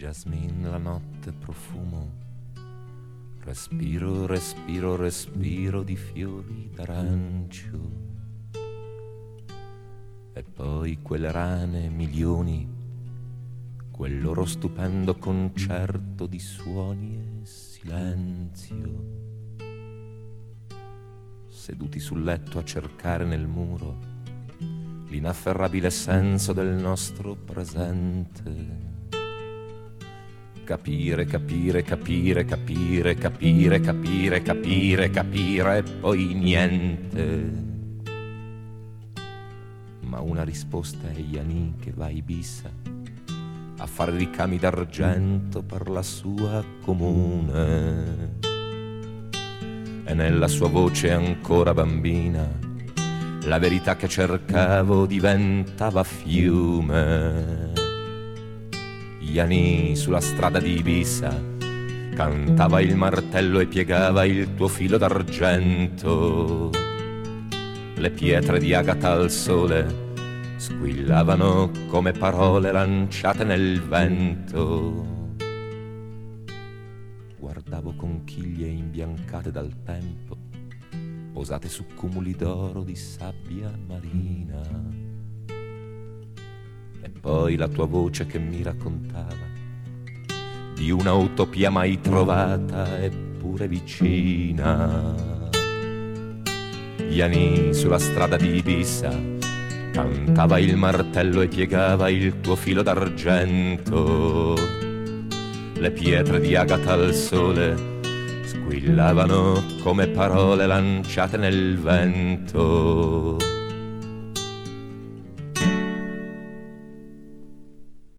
Jasmine, la notte profumo, respiro, respiro, respiro di fiori d'arancio. E poi quelle rane, milioni, quel loro stupendo concerto di suoni e silenzio. Seduti sul letto a cercare nel muro l'inafferrabile senso del nostro presente. Capire, capire, capire, capire, capire, capire, capire, capire e poi niente. Ma una risposta è Yanni che va a Ibiza a fare ricami d'argento per la sua comune. E nella sua voce ancora bambina la verità che cercavo diventava fiume. Yanni sulla strada di Ibiza cantava il martello e piegava il tuo filo d'argento. Le pietre di agata al sole squillavano come parole lanciate nel vento. Guardavo conchiglie imbiancate dal tempo posate su cumuli d'oro di sabbia marina. E poi la tua voce che mi raccontava di una utopia mai trovata eppure vicina. Yanni sulla strada di Ibiza cantava il martello e piegava il tuo filo d'argento. Le pietre di agata al sole squillavano come parole lanciate nel vento.